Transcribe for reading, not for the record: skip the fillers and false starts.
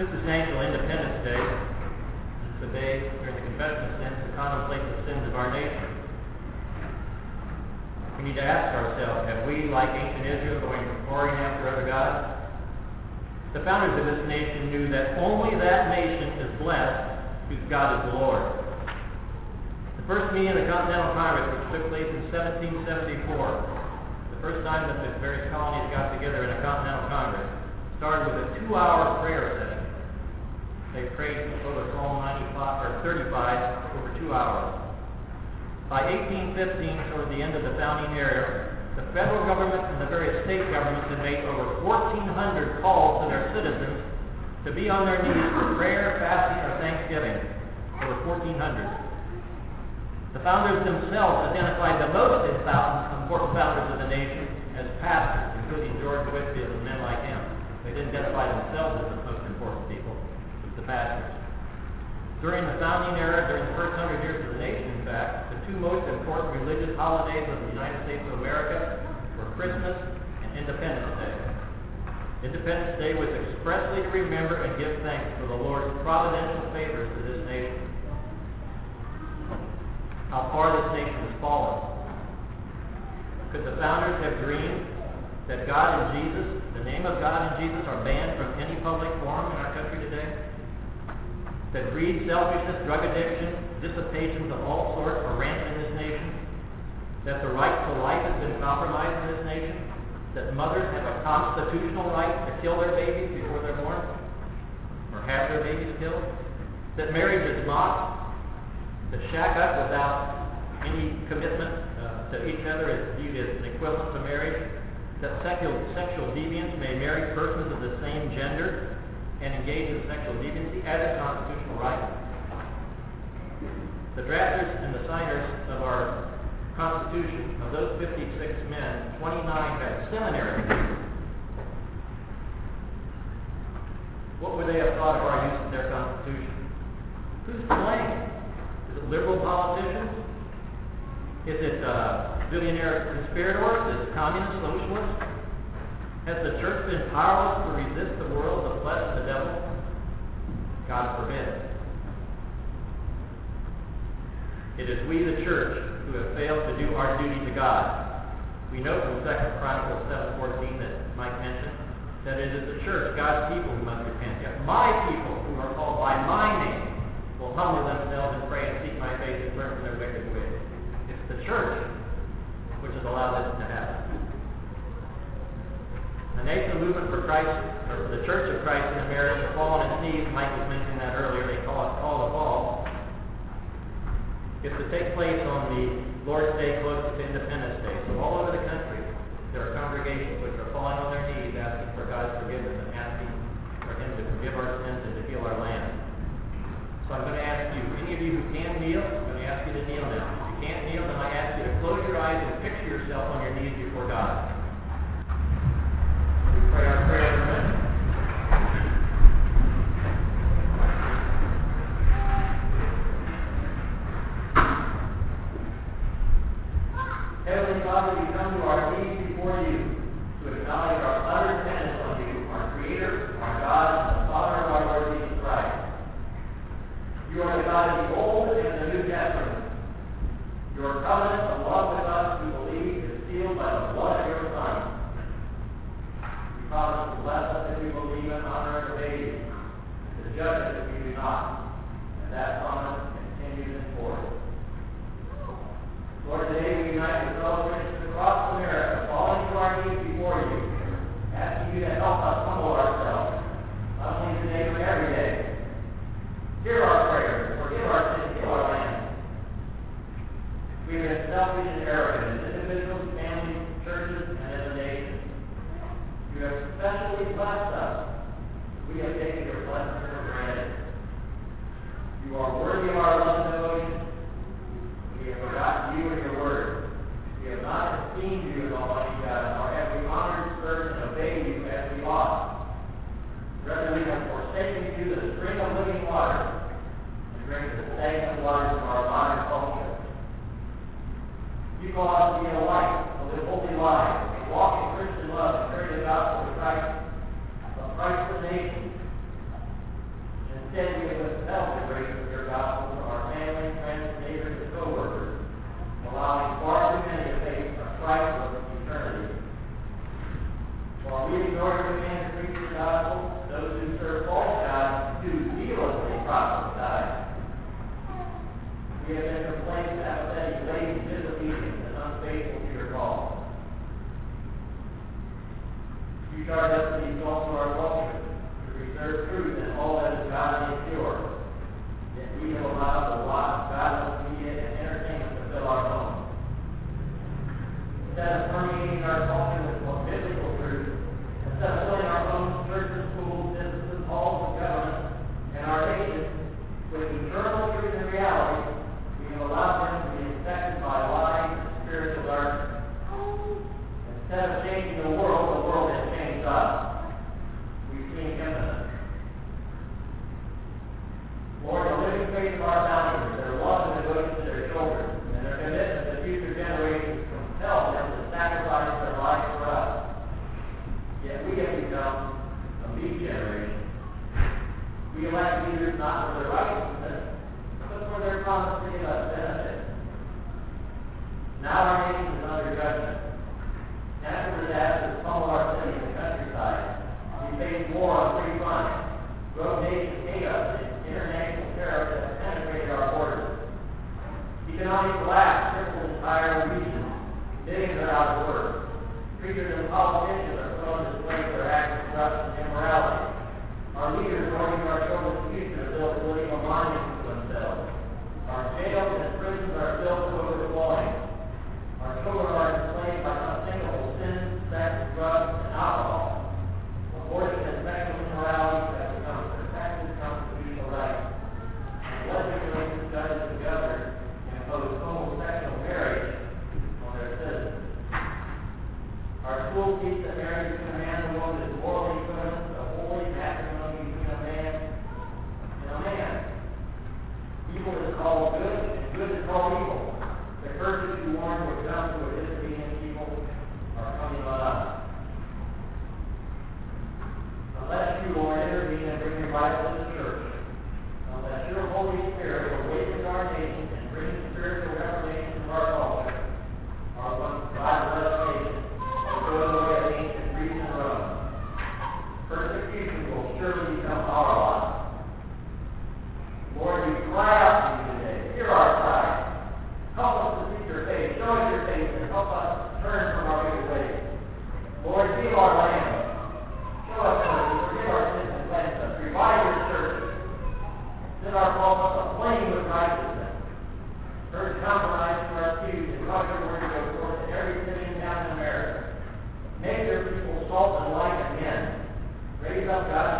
This is National Independence Day. It's a day during the Confession of Sins to contemplate the sins of our nation. We need to ask ourselves, have we, like ancient Israel, going roaring after other gods? The founders of this nation knew that only that nation is blessed whose God is the Lord. The first meeting of the Continental Congress, which took place in 1774, the first time that the various colonies got together in a Continental Congress, started with a 2-hour prayer session. They prayed over Psalm 35 over 2 hours. By 1815, toward the end of the founding era, the federal government and the various state governments had made over 1,400 calls to their citizens to be on their knees for prayer, fasting, or thanksgiving. Over 1,400. The founders themselves identified the most important founders of the nation as pastors, including George Whitefield and men like him. They didn't identify themselves as the most important people, but the pastors. During the founding era, during the first 100 years of the nation, in fact, the two most important religious holidays of the United States of America were Christmas and Independence Day. Independence Day was expressly to remember and give thanks for the Lord's providential favors to this nation. How far this nation has fallen. Could the founders have dreamed that God and Jesus, the name of God and Jesus, are banned from any public forum in our country today? That greed, selfishness, drug addiction, dissipations of all sorts are rampant in this nation? That the right to life has been compromised in this nation? That mothers have a constitutional right to kill their babies before they're born? Or have their babies killed? That marriage is mocked? That shack up without any commitment to each other is viewed as an equivalent to marriage? That sexual deviants may marry persons of the same gender and engage in sexual deviancy as a constitutional right? The drafters and the signers of our Constitution, of those 56 men, 29 had seminary degrees. What would they have thought of our use of their Constitution? Who's to blame? Is it liberal politicians? Is it billionaire conspirators? Is it communist socialists? Has the church been powerless to resist the world, the flesh, and the devil? God forbid. It is we, the church, who have failed to do our duty to God. We know from 2 Chronicles 7:14 that Mike mentioned that it is the church, God's people, who must repent. Yet my people, who are called by my name, will humble themselves and pray and seek my face and turn from their wicked ways. It's the church which has allowed this to happen. The National Movement for Christ, or the Church of Christ in America, fall on its knees. Mike was mentioning that earlier. They call it Call to Fall. It's to take place on the Lord's Day close to Independence Day. So all over the country, there are congregations which are falling on their knees asking for God's forgiveness and asking for Him to forgive our sins and to heal our land. So I'm going to ask you, any of you who can kneel, I'm going to ask you to kneel now. If you can't kneel, then I ask you to close your eyes and picture yourself on your knees before God. We pray our prayer in a minute. Heavenly Father, we come to our knees before you to acknowledge our utter dependence on you, our Creator, our God, and the Father of our Lord Jesus Christ. You are the God of the Old and the New Testament. Your covenant of love with us, we believe, is sealed by the blood of your Son. You promise to bless us if we believe and honor and obey you, and to judge us if we do not. And that promise continues in force. Lord, today we unite with fellow Christians across America, falling to our knees before you, asking you to help us humble ourselves, not only today but every day. Hear our prayers, forgive our sins, heal our land. We have been selfish and arrogant as individuals, families, churches, and as a nation. You have specially blessed us. We have taken your blessing for granted. You are worthy of our love and devotion. We have forgotten you and your word. We have not esteemed you as Almighty God, nor have we honored, served, and obeyed you as we ought. Rather, we have forsaken you, the spring of living water, and drink the stagnant waters of our modern culture. You call us to be a light, to live holy lives, to walk in Christian love, and carry the gospel of Christ, of Christ the nation. Instead, we have withheld the grace of your gospel from our family, friends, neighbors, and co-workers, allowing far too many to face a priceless eternity. While we ignore the command to preach the gospel, those who serve false gods do zealously proselytize. We have been complained apathetic, lazy, disobedient, and unfaithful to your call. You charge us to be salt to our culture, to preserve truth and all that is godly and pure. Yet we have allowed a lot of godless media and entertainment to fill our homes. Instead of permeating our culture with more biblical truth, instead of filling our homes, churches, schools, businesses, halls of government, and our nation with eternal truth and reality, we have allowed them to be infected by lies and spiritual darkness. Instead of changing the world has changed us. We've seen imminent. Lord, the living faith of our founders, their love and devotion to their children, and their commitment to future generations compel them to sacrifice their lives for us. Yet we have become a meat generation. We elect leaders not for their righteousness, but for their promise to give us benefit. Now our nation is under judgment. Natural disasters pummel our city and the countryside. We face war on three fronts. Rogue nation chaos and international terrorists have penetrated our borders. Economic collapse cripples entire regions. Millions are out of work. Preachers and politicians are thrown to display their acts of corruption and immorality. Our leaders arguing our children's future to build political monuments to themselves. Our jails and prisons are filled to overflowing. Our children are enslaved by unthinkable sins, sex, drugs, and alcohol. Abortion and sexual immorality have become protected constitutional rights. And legislators, judges, and governors impose homosexual marriage on their citizens. Our schools teach that marriage between a man and a woman is morally equivalent to holy matrimony between a man and a man. Evil is called good, and good is called evil. The curses you warned would come to a disobedient people are coming on us. Unless you, Lord, intervene and bring revival to the church, unless your Holy Spirit awakens our nation and brings spiritual reformation to our culture, our once God-blessed nation will go the way of ancient Greece and Rome. Persecution will surely become our lot. Lord, we cry out to you today. Hear our cry. Help us to seek your face. Show us your face and help us turn from our wicked ways. Lord, heal our land. Show us mercy. Forgive our sins and cleanse us. Revive your church. Set our pulpits aflame with righteousness. Urge compromise to our pews and cause your word to go forth in every city and town in America. Make your people salt and light again. Raise up God